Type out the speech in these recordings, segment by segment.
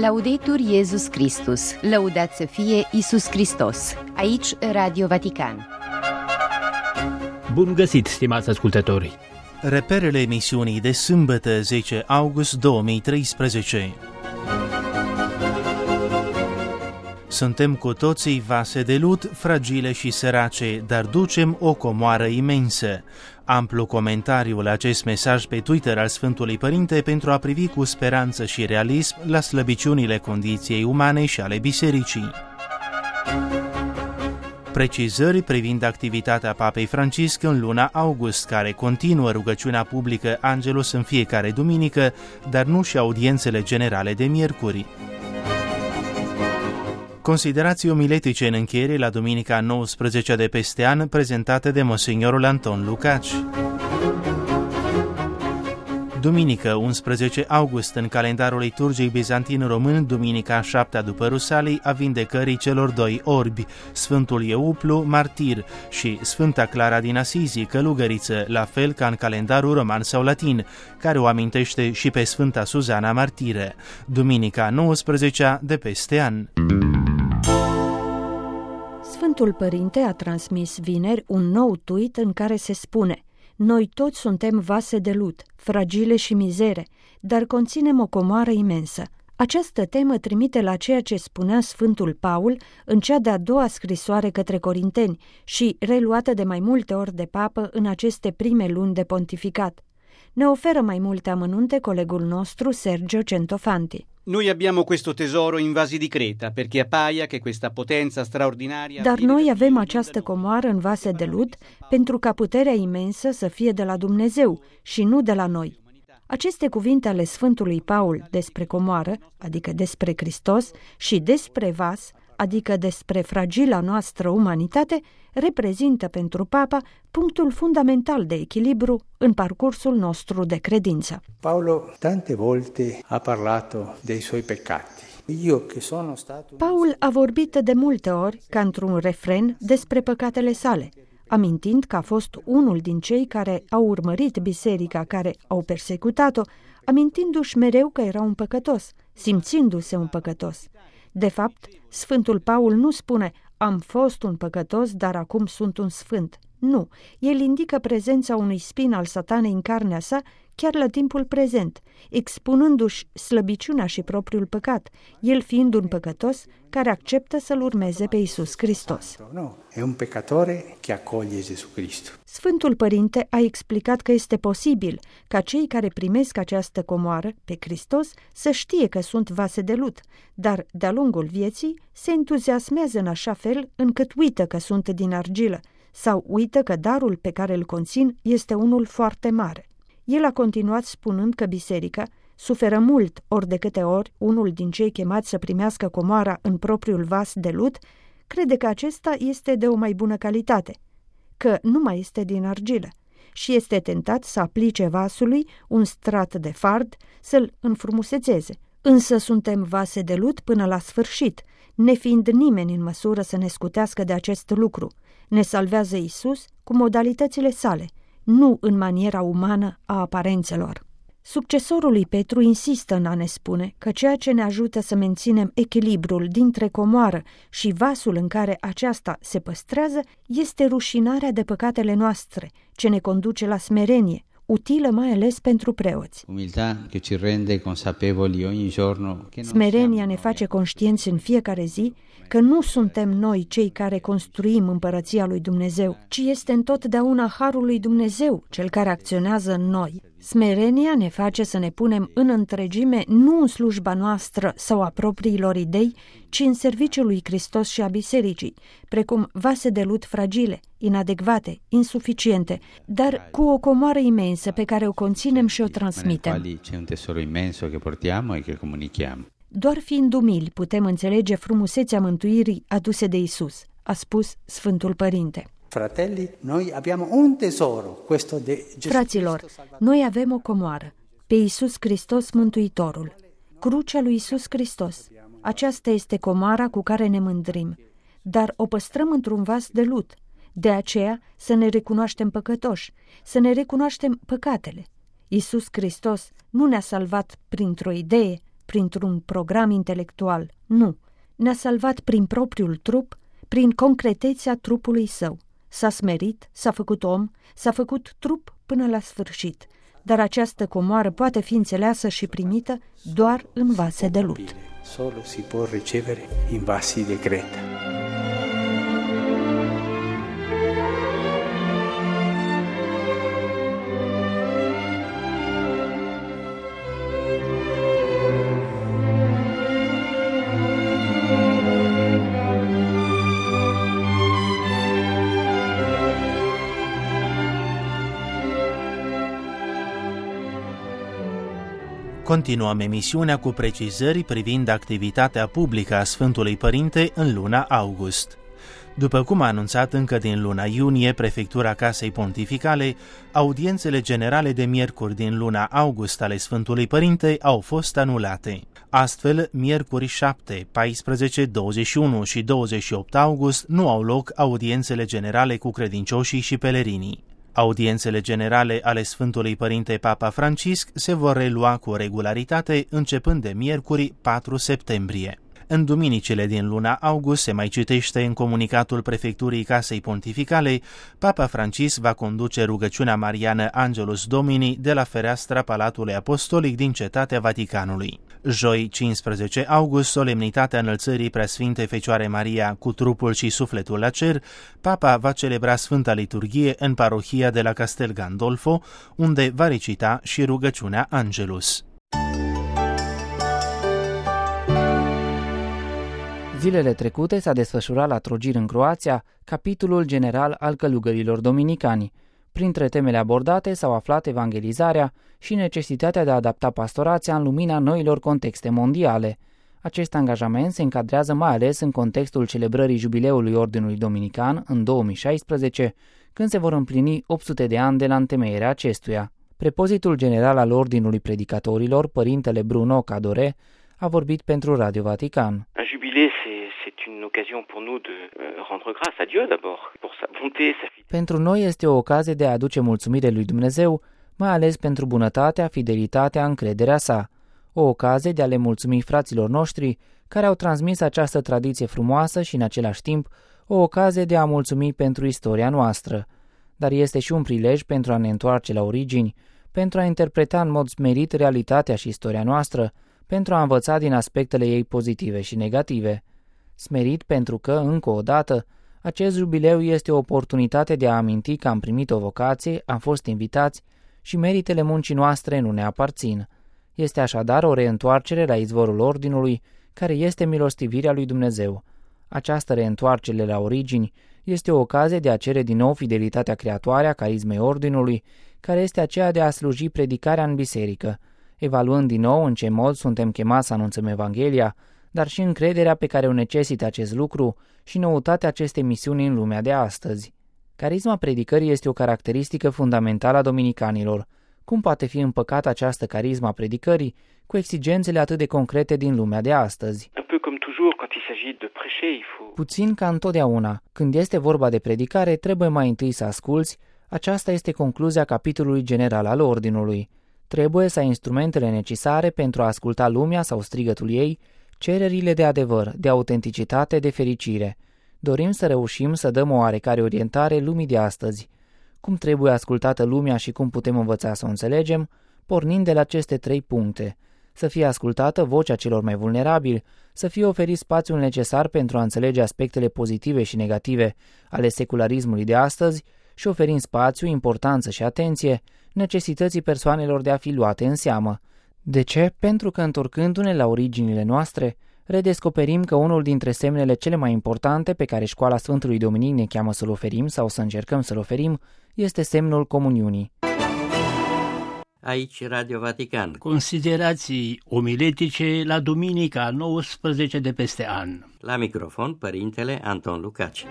Laudetur Iesus Christus, lăudat să fie Iisus Hristos. Aici Radio Vatican. Bun găsit, stimați ascultători! Reperele emisiunii de sâmbătă 10 august 2013. Suntem cu toții vase de lut, fragile și sărace, dar ducem o comoară imensă. Amplu comentariu la acest mesaj pe Twitter al Sfântului Părinte pentru a privi cu speranță și realism la slăbiciunile condiției umane și ale bisericii. Precizări privind activitatea Papei Francisc în luna august, care continuă rugăciunea publică Angelus în fiecare duminică, dar nu și audiențele generale de miercuri. Considerații omiletice în încheiere la duminica 19 de peste an, prezentate de Monsignorul Anton Lucaci. Duminică 11 august, în calendarul liturgic bizantin român, duminica 7 după Rusalii, a vindecării celor doi orbi, Sfântul Euplu, martir, și Sfânta Clara din Asizi, călugăriță, la fel ca în calendarul roman sau latin, care o amintește și pe Sfânta Suzana martiră. Duminica 19 de peste an. Sfântul Părinte a transmis vineri un nou tweet în care se spune: noi toți suntem vase de lut, fragile și mizere, dar conținem o comoară imensă. Această temă trimite la ceea ce spunea Sfântul Paul în cea de-a doua scrisoare către Corinteni și reluată de mai multe ori de papă în aceste prime luni de pontificat. Ne oferă mai multe amănunte colegul nostru Sergio Centofanti. Noi abbiamo questo tesoro in vasi di Creta, perché appaia che questa potenza straordinaria. Dar noi avem această comoară în vase de lut pentru ca puterea imensă să fie de la Dumnezeu și nu de la noi. Aceste cuvinte ale Sfântului Paul despre comoară, adică despre Hristos, și despre vas, adică despre fragila noastră umanitate, reprezintă pentru Papa punctul fundamental de echilibru în parcursul nostru de credință. Paolo tante volte ha parlato dei suoi peccati. Paul a vorbit de multe ori, ca într-un refren, despre păcatele sale, amintind că a fost unul din cei care au urmărit biserica, care au persecutat-o, amintindu-și mereu că era un păcătos, simțindu-se un păcătos. De fapt, Sfântul Paul nu spune: am fost un păcătos, dar acum sunt un sfânt. Nu, el indică prezența unui spin al satanei în carnea sa chiar la timpul prezent, expunându-și slăbiciunea și propriul păcat, el fiind un păcătos care acceptă să-L urmeze pe Iisus Hristos. E un pecatore che accoglie Gesù Cristo. Sfântul Părinte a explicat că este posibil ca cei care primesc această comoară pe Hristos să știe că sunt vase de lut, dar de-a lungul vieții se entuziasmează în așa fel încât uită că sunt din argilă sau uită că darul pe care îl conțin este unul foarte mare. El a continuat spunând că biserica suferă mult ori de câte ori unul din cei chemați să primească comoara în propriul vas de lut crede că acesta este de o mai bună calitate, că nu mai este din argilă și este tentat să aplice vasului un strat de fard, să-l înfrumusețeze. Însă suntem vase de lut până la sfârșit, nefiind nimeni în măsură să ne scutească de acest lucru. Ne salvează Iisus cu modalitățile sale, nu în maniera umană a aparențelor. Succesorul lui Petru insistă în a ne spune că ceea ce ne ajută să menținem echilibrul dintre comoară și vasul în care aceasta se păstrează este rușinarea de păcatele noastre, ce ne conduce la smerenie, utilă mai ales pentru preoți. Smerenia ne face conștienți în fiecare zi că nu suntem noi cei care construim împărăția lui Dumnezeu, ci este întotdeauna harul lui Dumnezeu cel care acționează în noi. Smerenia ne face să ne punem în întregime nu în slujba noastră sau a propriilor idei, ci în serviciul lui Hristos și a bisericii, precum vase de lut fragile, inadecvate, insuficiente, dar cu o comoară imensă pe care o conținem și o transmitem. Doar fiind umili putem înțelege frumusețea mântuirii aduse de Iisus, a spus Sfântul Părinte. Fraților, noi avem o comoară, pe Iisus Hristos Mântuitorul, crucea lui Iisus Hristos. Aceasta este comoara cu care ne mândrim, dar o păstrăm într-un vas de lut. De aceea să ne recunoaștem păcătoși, să ne recunoaștem păcatele. Iisus Hristos nu ne-a salvat printr-o idee, printr-un program intelectual, nu. Ne-a salvat prin propriul trup, prin concretețea trupului său. S-a smerit, s-a făcut om, s-a făcut trup până la sfârșit, dar această comoară poate fi înțeleasă și primită doar în vase de lut. Solo si può ricevere in vasi de creta. Continuăm emisiunea cu precizări privind activitatea publică a Sfântului Părinte în luna august. După cum a anunțat încă din luna iunie Prefectura Casei Pontificale, audiențele generale de miercuri din luna august ale Sfântului Părinte au fost anulate. Astfel, miercuri 7, 14, 21 și 28 august nu au loc audiențele generale cu credincioșii și pelerinii. Audiențele generale ale Sfântului Părinte Papa Francisc se vor relua cu regularitate începând de miercuri 4 septembrie. În duminicile din luna august se mai citește în comunicatul Prefecturii Casei Pontificale, Papa Francisc va conduce rugăciunea mariană Angelus Domini de la fereastra Palatului Apostolic din Cetatea Vaticanului. Joi 15 august, solemnitatea înălțării Preasfintei Fecioare Maria cu trupul și sufletul la cer, Papa va celebra Sfânta Liturghie în parohia de la Castel Gandolfo, unde va recita și rugăciunea Angelus. Zilele trecute s-a desfășurat la Trogir în Croația capitolul general al călugărilor dominicani. Printre temele abordate s-au aflat evangelizarea și necesitatea de a adapta pastorația în lumina noilor contexte mondiale. Acest angajament se încadrează mai ales în contextul celebrării jubileului Ordinului Dominican în 2016, când se vor împlini 800 de ani de la întemeierea acestuia. Prepozitul general al Ordinului Predicatorilor, părintele Bruno Cadore, a vorbit pentru Radio Vatican. Un jubilé, c'est une occasion pour nous de rendre grâce à Dieu d'abord pour sa bonté, sa fidélité. Pentru noi este o ocazie de a aduce mulțumire lui Dumnezeu, mai ales pentru bunătatea, fidelitatea, încrederea sa. O ocazie de a le mulțumi fraților noștri care au transmis această tradiție frumoasă și în același timp o ocazie de a mulțumi pentru istoria noastră. Dar este și un prilej pentru a ne întoarce la origini, pentru a interpreta în mod smerit realitatea și istoria noastră, pentru a învăța din aspectele ei pozitive și negative. Smerit pentru că, încă o dată, acest jubileu este o oportunitate de a aminti că am primit o vocație, am fost invitați și meritele muncii noastre nu ne aparțin. Este așadar o reîntoarcere la izvorul Ordinului, care este milostivirea lui Dumnezeu. Această reîntoarcere la origini este o ocazie de a cere din nou fidelitatea creatoare a carismei Ordinului, care este aceea de a sluji predicarea în biserică, evaluând din nou în ce mod suntem chemați să anunțăm Evanghelia, dar și încrederea pe care o necesită acest lucru și noutatea acestei misiuni în lumea de astăzi. Carisma predicării este o caracteristică fundamentală a dominicanilor. Cum poate fi împăcată această carisma predicării cu exigențele atât de concrete din lumea de astăzi? Puțin ca întotdeauna, când este vorba de predicare, trebuie mai întâi să asculți. Aceasta este concluzia capitolului general al Ordinului. Trebuie să ai instrumentele necesare pentru a asculta lumea sau strigătul ei, cererile de adevăr, de autenticitate, de fericire. Dorim să reușim să dăm o oarecare orientare lumii de astăzi. Cum trebuie ascultată lumea și cum putem învăța să o înțelegem, pornind de la aceste 3 puncte. Să fie ascultată vocea celor mai vulnerabili, să fie oferit spațiul necesar pentru a înțelege aspectele pozitive și negative ale secularismului de astăzi și oferind spațiu, importanță și atenție necesității persoanelor de a fi luate în seamă. De ce? Pentru că, întorcându-ne la originile noastre, redescoperim că unul dintre semnele cele mai importante pe care școala Sfântului Dominic ne cheamă să-l oferim sau să încercăm să-l oferim este semnul comuniunii. Aici Radio Vatican. Considerații omiletice la Duminica 19 de peste an. La microfon, Părintele Anton Lucaci.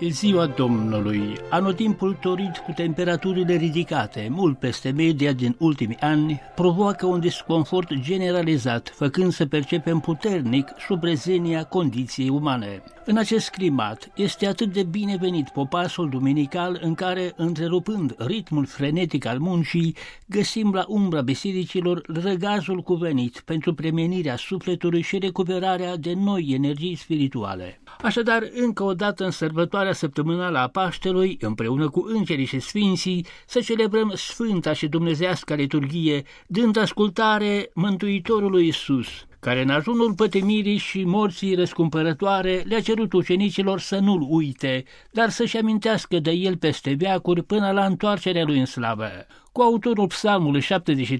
Ziua Domnului, anotimpul torit cu temperaturile ridicate, mult peste media din ultimii ani, provoacă un disconfort generalizat, făcând să percepem puternic șubrezenia condiției umane. În acest climat, este atât de binevenit popasul duminical în care, întrerupând ritmul frenetic al muncii, găsim la umbra bisericilor răgazul cuvenit pentru premenirea sufletului și recuperarea de noi energii spirituale. Așadar, încă o dată în sărbătoarea săptămânală a Paștelui, împreună cu îngerii și sfinții, să celebrăm sfânta și dumnezeiasca liturghie, dând ascultare Mântuitorului Iisus, care în ajunul pătimirii și morții răscumpărătoare le-a cerut ucenicilor să nu-l uite, dar să-și amintească de el peste veacuri până la întoarcerea lui în slavă. Cu autorul psalmului 73-74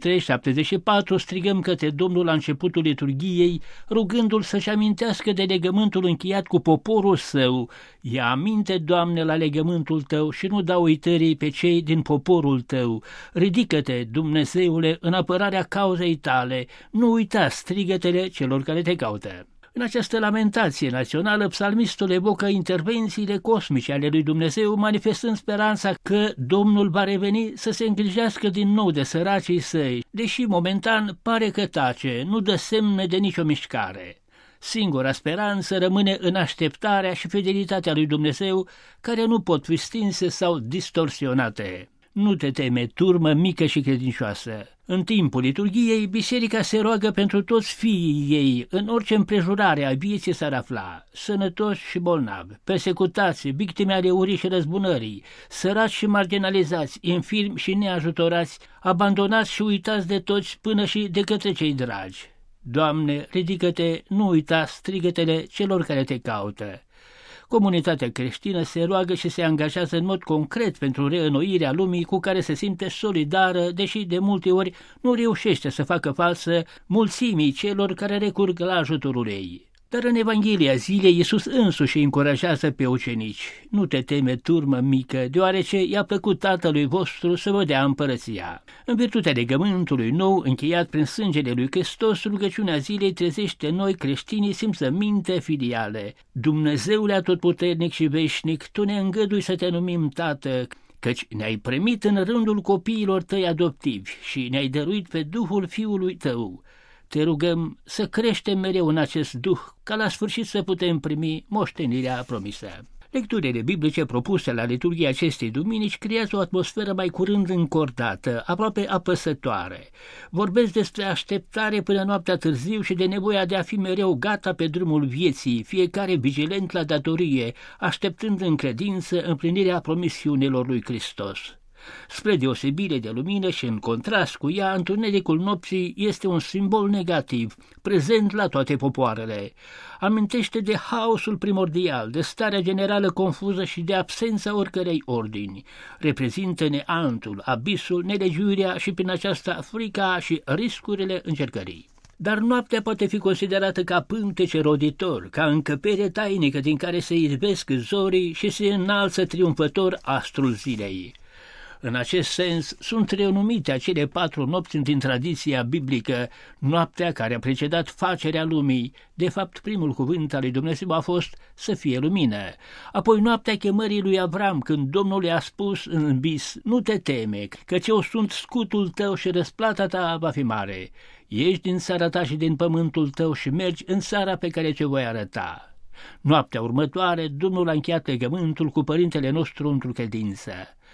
strigăm către Domnul la începutul liturghiei, rugându-l să-și amintească de legământul încheiat cu poporul său. Ia aminte, Doamne, la legământul tău și nu da uitării pe cei din poporul tău. Ridică-te, Dumnezeule, în apărarea cauzei tale, nu uita strigătele celor care te caută. În această lamentație națională, psalmistul evocă intervențiile cosmice ale lui Dumnezeu, manifestând speranța că Domnul va reveni să se îngrijească din nou de săracii săi, deși momentan pare că tace, nu dă semne de nicio mișcare. Singura speranță rămâne în așteptarea și fidelitatea lui Dumnezeu, care nu pot fi stinse sau distorsionate. Nu te teme, turmă mică și credincioasă. În timpul liturghiei, biserica se roagă pentru toți fiii ei, în orice împrejurare a vieții s-ar afla, sănătoși și bolnavi, persecutați, victime ale urii și răzbunării, săraci și marginalizați, infirmi și neajutorați, abandonați și uitați de toți până și de către cei dragi. Doamne, ridică-te, nu uita strigătele celor care te caută. Comunitatea creștină se roagă și se angajează în mod concret pentru reînnoirea lumii cu care se simte solidară, deși de multe ori nu reușește să facă față mulțimii celor care recurg la ajutorul ei. Dar în Evanghelia zilei, Iisus însuși îi încurajează pe ucenici: nu te teme, turmă mică, deoarece i-a plăcut Tatălui vostru să vă dea împărăția. În virtutea legământului nou, încheiat prin sângele lui Hristos, rugăciunea zilei trezește în noi creștinii simțăminte filiale. Dumnezeule atotputernic și veșnic, Tu ne îngădui să te numim Tată, căci ne-ai primit în rândul copiilor Tăi adoptivi și ne-ai dăruit pe Duhul Fiului Tău. Te rugăm să creștem mereu în acest duh, ca la sfârșit să putem primi moștenirea promisă. Lecturile biblice propuse la liturghia acestei duminici creează o atmosferă mai curând încordată, aproape apăsătoare. Vorbesc despre așteptare până noaptea târziu și de nevoia de a fi mereu gata pe drumul vieții, fiecare vigilent la datorie, așteptând în credință împlinirea promisiunilor lui Hristos. Spre deosebire de lumină și în contrast cu ea, întunericul nopții este un simbol negativ, prezent la toate popoarele. Amintește de haosul primordial, de starea generală confuză și de absența oricărei ordini. Reprezintă neantul, abisul, nelegiuirea și prin aceasta frica și riscurile încercării. Dar noaptea poate fi considerată ca pântece roditor, ca încăpere tainică din care se izbesc zorii și se înalță triumfător astrul zilei. În acest sens, sunt renumite acele 4 nopți din tradiția biblică, noaptea care a precedat facerea lumii. De fapt, primul cuvânt al lui Dumnezeu a fost să fie lumină. Apoi noaptea chemării lui Avram, când Domnul i-a spus în vis: nu te teme, căci eu sunt scutul tău și răsplata ta va fi mare. Ieși din țara ta și din pământul tău și mergi în țara pe care ți-o voi arăta. Noaptea următoare, Domnul a încheiat legământul cu părintele nostru într-o credință.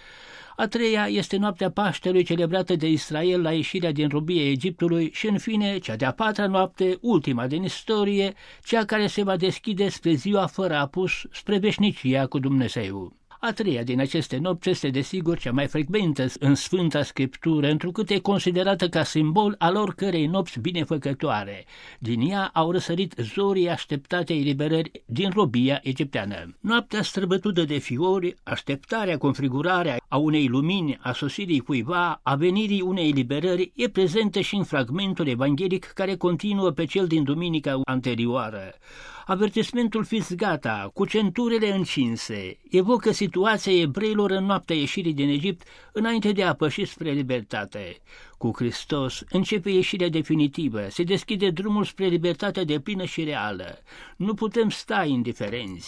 A treia este noaptea Paștelui, celebrată de Israel la ieșirea din robia Egiptului și, în fine, cea de-a 4-a noapte, ultima din istorie, cea care se va deschide spre ziua fără apus, spre veșnicia cu Dumnezeu. A treia din aceste nopți este desigur cea mai frecventă în Sfânta Scriptură, întrucât e considerată ca simbol al oricărei nopți binefăcătoare. Din ea au răsărit zorii așteptate eliberări din robia egipteană. Noaptea străbătută de fiori, așteptarea, configurarea a unei lumini, a sosirii cuiva, a venirii unei eliberări, e prezentă și în fragmentul evanghelic care continuă pe cel din duminica anterioară. Avertismentul fiți gata, cu centurele încinse, evocă situația evreilor în noaptea ieșirii din Egipt înainte de a păși spre libertate. Cu Hristos începe ieșirea definitivă, se deschide drumul spre libertatea deplină și reală. Nu putem sta indiferenți.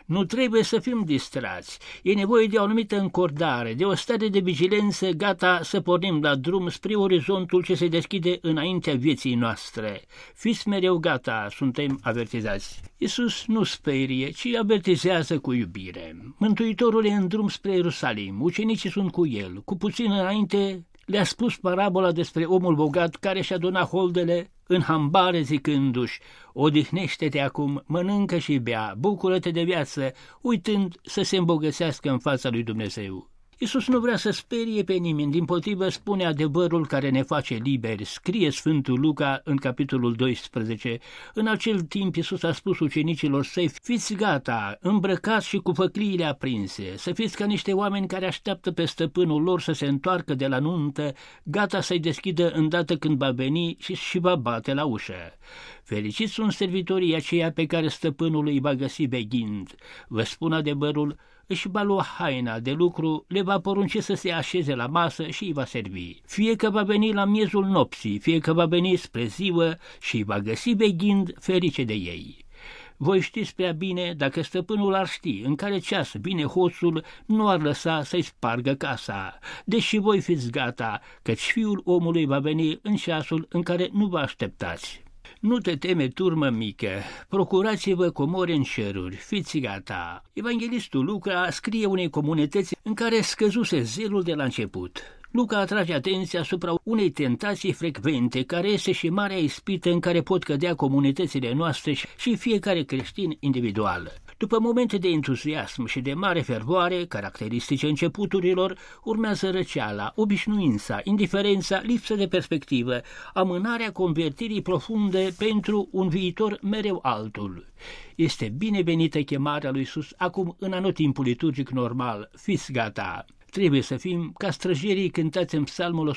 Nu trebuie să fim distrați. E nevoie de o anumită încordare, de o stare de vigilență, gata să pornim la drum spre orizontul ce se deschide înaintea vieții noastre. Fiți mereu gata, suntem avertizați. Iisus nu sperie, ci avertizează cu iubire. Mântuitorul e în drum spre Ierusalim, ucenicii sunt cu el. Cu puțin înainte le-a spus parabola despre omul bogat care și-a adunat holdele în hambare zicându-și: odihnește-te acum, mănâncă și bea, bucură-te de viață, uitând să se îmbogățească în fața lui Dumnezeu. Iisus nu vrea să sperie pe nimeni, dimpotrivă spune adevărul care ne face liberi, scrie Sfântul Luca în capitolul 12. În acel timp Iisus a spus ucenicilor săi: fiți gata, îmbrăcați și cu făcliile aprinse, să fiți ca niște oameni care așteaptă pe stăpânul lor să se întoarcă de la nuntă, gata să-i deschidă îndată când va veni și va bate la ușă. Fericiți sunt servitorii aceia pe care stăpânul îi va găsi veghind. Vă spun adevărul, își va lua haina de lucru, le va porunci să se așeze la masă și îi va servi. Fie că va veni la miezul nopții, fie că va veni spre ziua și îi va găsi veghind, ferice de ei. Voi știți prea bine, dacă stăpânul ar ști în care ceas vine hoțul, nu ar lăsa să-i spargă casa. Deși voi fiți gata, căci Fiul omului va veni în ceasul în care nu vă așteptați. Nu te teme, turmă mică, procurați-vă comori în ceruri, fiți gata. Evanghelistul Luca scrie unei comunități în care scăzuse zelul de la început. Luca atrage atenția asupra unei tentații frecvente, care este și marea ispită în care pot cădea comunitățile noastre și fiecare creștin individual. După momente de entuziasm și de mare fervoare, caracteristice începuturilor, urmează răceala, obișnuința, indiferența, lipsă de perspectivă, amânarea convertirii profunde pentru un viitor mereu altul. Este binevenită chemarea lui Iisus acum în anotimpul liturgic normal, fiți gata. Trebuie să fim ca străjerii cântați în Psalmul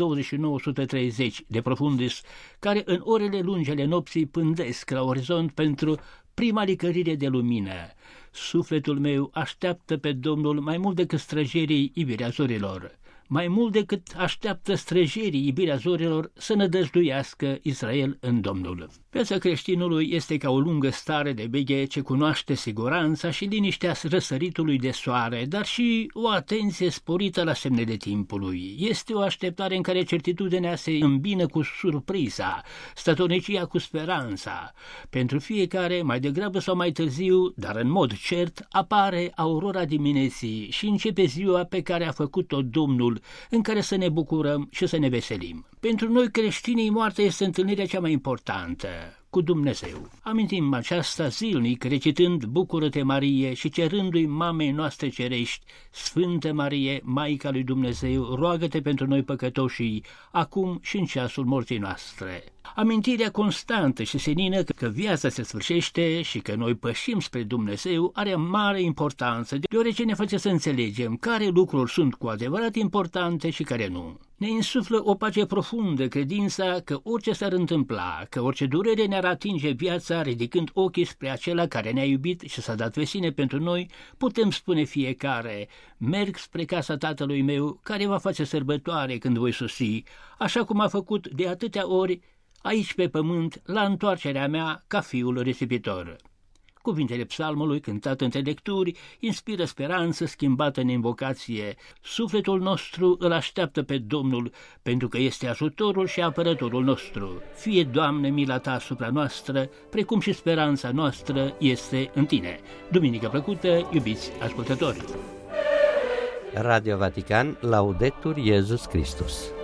129-130 de Profundis, care în orele lungi ale nopții pândesc la orizont pentru prima licărire de lumină. Sufletul meu așteaptă pe Domnul mai mult decât străjerii iubirea zorilor, mai mult decât așteaptă străjerii iubirea zorilor să nădăjduiască Israel în Domnul. Viața creștinului este ca o lungă stare de veche ce cunoaște siguranța și liniștea răsăritului de soare, dar și o atenție sporită la semnele timpului. Este o așteptare în care certitudinea se îmbină cu surpriza, statornicia cu speranța. Pentru fiecare, mai degrabă sau mai târziu, dar în mod cert, apare aurora dimineții și începe ziua pe care a făcut-o Domnul, în care să ne bucurăm și să ne veselim. Pentru noi creștinii, moartea este întâlnirea cea mai importantă cu Dumnezeu. Amintim aceasta zilnic, recitând Bucură-te, Marie, și cerându-i mamei noastre cerești: Sfântă Marie, Maica lui Dumnezeu, roagă-te pentru noi păcătoșii, acum și în ceasul morții noastre. Amintirea constantă și senină că viața se sfârșește și că noi pășim spre Dumnezeu are mare importanță, deoarece ne face să înțelegem care lucruri sunt cu adevărat importante și care nu. Ne insuflă o pace profundă credința că orice s-ar întâmpla, că orice durere ne-ar atinge viața, ridicând ochii spre acela care ne-a iubit și s-a dat vesine pentru noi, putem spune fiecare: merg spre casa Tatălui meu, care va face sărbătoare când voi sosi, așa cum a făcut de atâtea ori aici pe pământ, la întoarcerea mea ca fiul risipitor. Cuvintele psalmului, cântat între lecturi, inspiră speranță schimbată în invocație. Sufletul nostru îl așteaptă pe Domnul, pentru că este ajutorul și apărătorul nostru. Fie, Doamne, mila Ta asupra noastră, precum și speranța noastră este în Tine. Duminică plăcută, iubiți ascultători! Radio Vatican, Laudetur Iesus Christus.